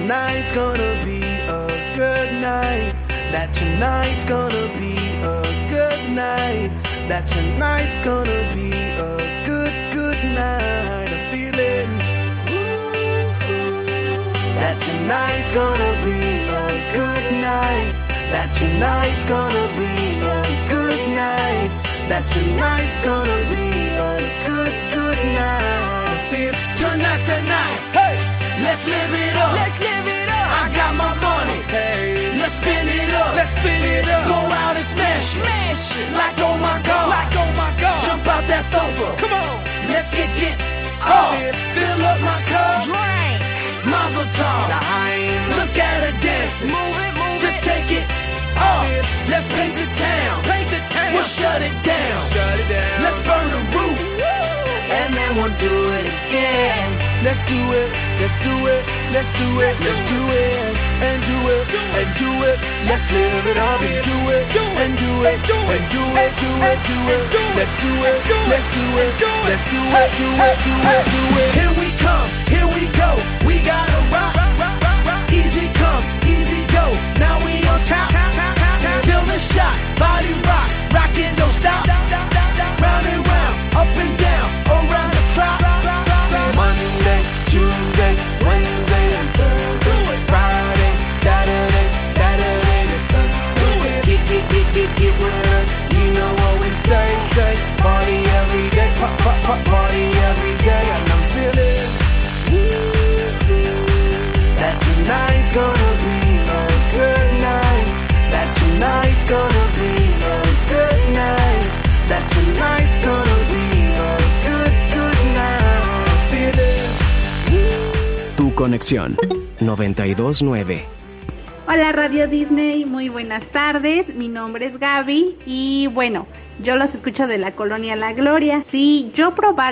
tonight's gonna be a good night. That tonight's gonna be a good night. That tonight's gonna be a good night. I'm feeling that tonight's gonna be a good night. That tonight's gonna be a good night. That tonight's gonna be a good night. I feel tonight's the night. Hey, let's live it up. Let's live it up. I got my money. Hey, let's spin it up. Let's spin it up. Go out and smash it. Smash it. Like oh my god. Like oh my god. Jump out that sofa. Come on. Let's get off. Fill up my cup. Drink. Mazel tov. Look at her dancing. Move it, move just it. Take it off. Let's paint the town. Paint the town. We'll shut it down. Shut it down. Let's burn the roof. And then we'll do it again. Let's do it. Let's do it. Let's do it. Let's do it. And do it. And do it. Let's live it up and do it. And do it. And do it. Do it. Do it. Let's do it. Let's do it. Let's do it. Do it. Do it. Do it. Here we come. Here we go. We gotta rock. Easy come. Easy go. Now we on top. Till the shot. Body rock. Rockin', don't stop. Round and round. Up and down. Around the clock. Monday, Tuesday, Wednesday, and Thursday. Friday, Saturday to Sunday. Get with us. You know what we say. Party every day. Party every day. And I'm feeling that tonight's gonna be a good night. That tonight's gonna be a good night. That tonight's gonna be a good night. Feeling. Tu conexión 92.9. Hola Radio Disney, muy buenas tardes, mi nombre es Gaby y bueno, yo los escucho de la Colonia La Gloria. Si yo probara